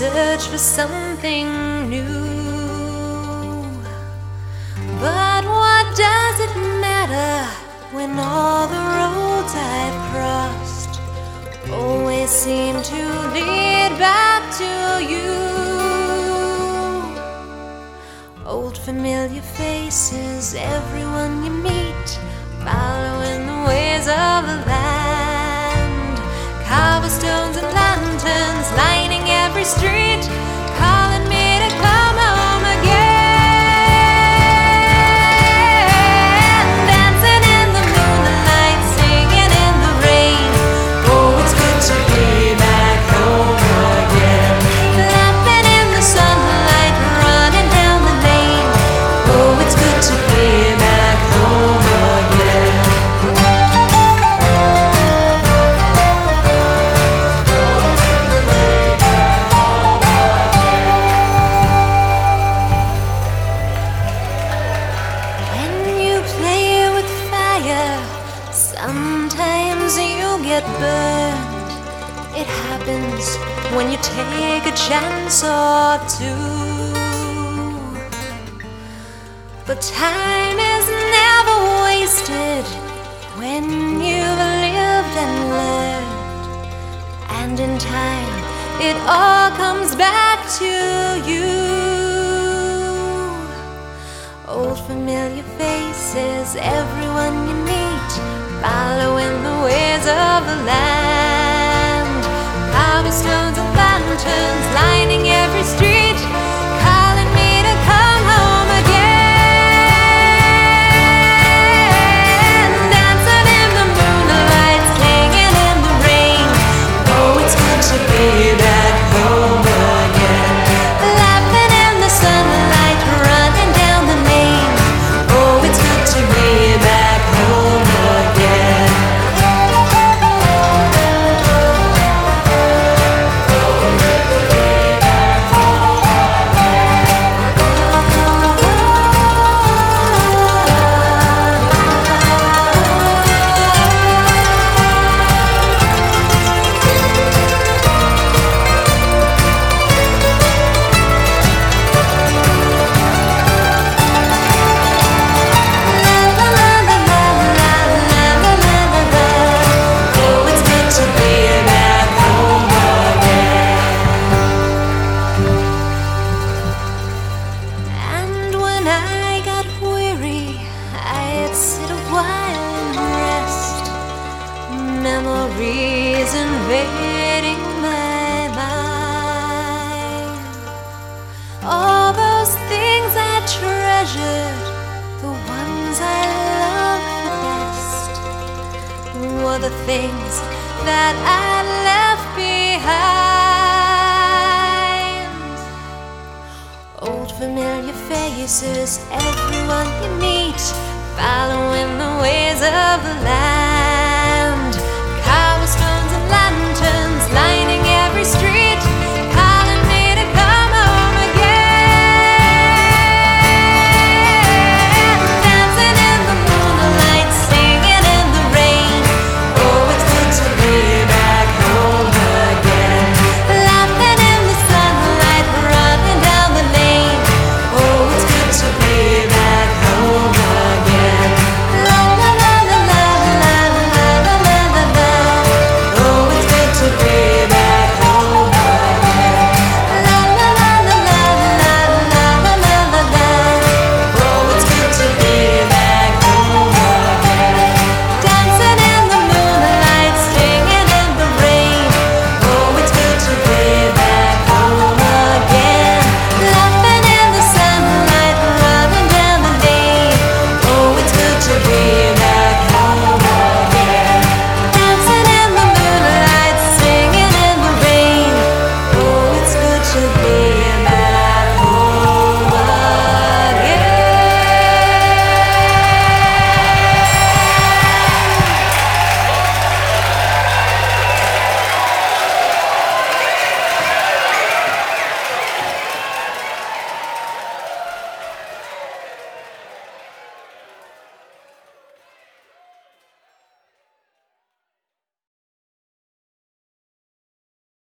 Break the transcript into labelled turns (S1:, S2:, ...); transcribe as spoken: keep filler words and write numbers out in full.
S1: search for something new. But what does it matter when all the roads I've crossed always seem to lead back to you? Old familiar faces, everyone you meet, following the ways of the land. Cobblestones and lanterns lining every street, calling me to come home again. Dancing in the moonlight, singing in the rain. Oh, it's good to be back home again. Laughing in the sunlight, running down the lane. Oh, it's good to be back home again. Sometimes you get burned. It happens when you take a chance or two. But time is never wasted when you've lived and learned. And in time, it all comes back to you. Old familiar faces, everyone you meet, following the ways of the land. Cobblestones and lanterns lining every street, calling me to come home again. Dancing in the moonlight, singing in the rain. Oh, it's good to be back home again. Laughing in the sunlight, running down the lane. Oh, it's good to be back home again. Memories invading my mind. All those things I treasured, the ones I loved the best, were the things that I left behind. Old familiar faces, everyone you meet, following the ways of the land.